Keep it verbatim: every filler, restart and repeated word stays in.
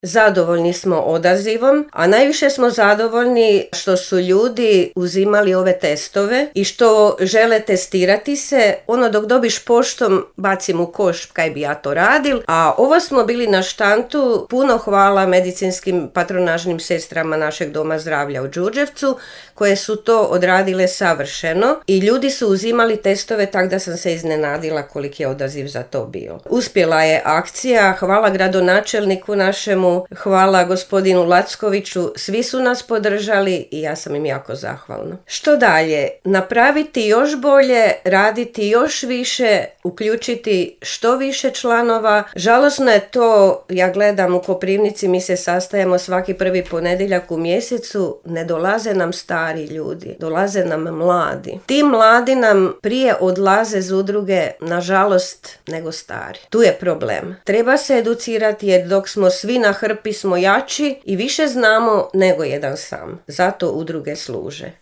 Zadovoljni smo odazivom, a najviše smo zadovoljni što su ljudi uzimali ove testove i što žele testirati se. Ono dok dobiš poštom, bacim u koš kaj bi ja to radil, a ovo smo bili na štantu. Puno hvala medicinskim patronažnim sestrama našeg doma zdravlja u Đurđevcu, koje su to odradile savršeno i ljudi su uzimali testove, tako da sam se iznenadila koliki je odaziv za to bio. Uspjela je akcija, hvala gradonačelniku našemu, hvala gospodinu Lackoviću, svi su nas podržali i ja sam im jako zahvalna. Što dalje? Napraviti još bolje, raditi još više, uključiti što više članova. Žalosno je to, ja gledam u Koprivnici, mi se sastajemo svaki prvi ponedjeljak u mjesecu, ne dolaze nam stari ljudi, dolaze nam mladi. Ti mladi nam prije odlaze iz udruge, nažalost, nego stari. Tu je problem. Treba se educirati jer dok smo svi na hrpi smo jači i više znamo nego jedan sam. Zato udruge služe.